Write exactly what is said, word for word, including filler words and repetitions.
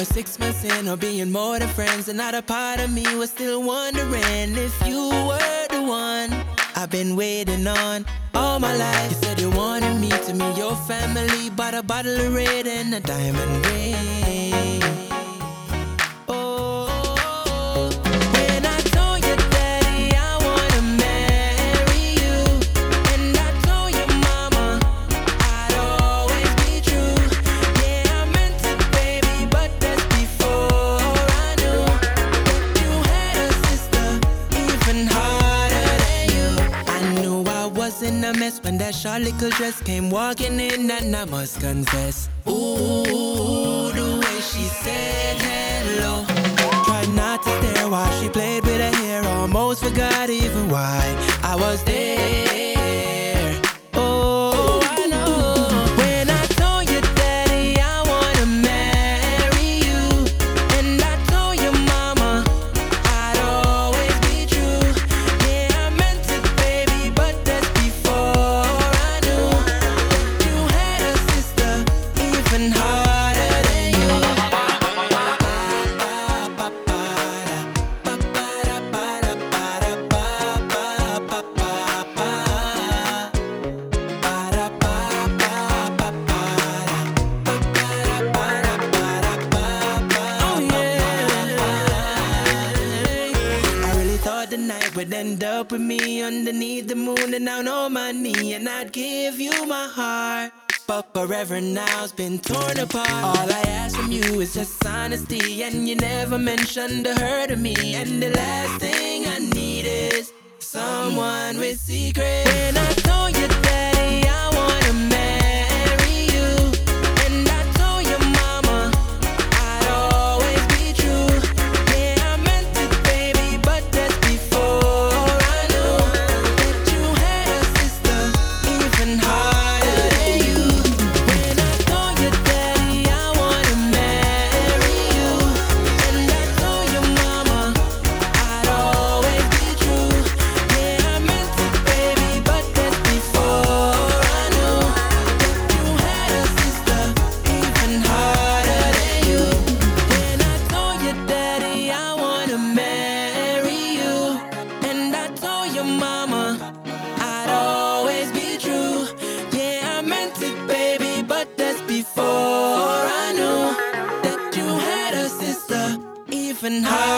we're six months in or being more than friends, and not a part of me was still wondering if you were the one I've been waiting on all my life. You said you wanted me to meet your family, bought a bottle of red and a diamond ring. Oh, when I told you, Daddy, I wanna marry you, and I told your mama I'd always be true. Yeah, I meant it, baby, but that's before I knew that you had a sister even harder than you. I knew I was in a mess when that short little dress came walking in, and I must confess, ooh, the way she said hello. Tried not to stare while she played with her hair, almost forgot even why I was there. Oh, I know. When I told you, Daddy, I wanna marry you, and I told your mama I'd always be true. Yeah, I meant it, baby, but that's before I knew that you had a sister even harder than you. Oh yeah, I really thought the night would end up with me underneath the moon and down on my knee, and I'd give you my heart. But forever now's been torn apart. All I ask from you is just honesty, and you never mentioned the hurt of me. And the last thing I need is someone with secrets. When I told you, Daddy, I wanna marry you, and I told your mama I'd always be true. Yeah, I meant it, baby, but that's before I knew that you had a sister even harder than you. When I told you, Daddy, I wanna marry you, and I told your mama I'd always be true. Yeah, I meant it, baby, but that's before I knew that you had a sister even harder than you. When I told you, Daddy, I wanna marry you, and I told your mama I'd always be true. Yeah, I meant it, baby, but that's before I knew that you had a sister even harder.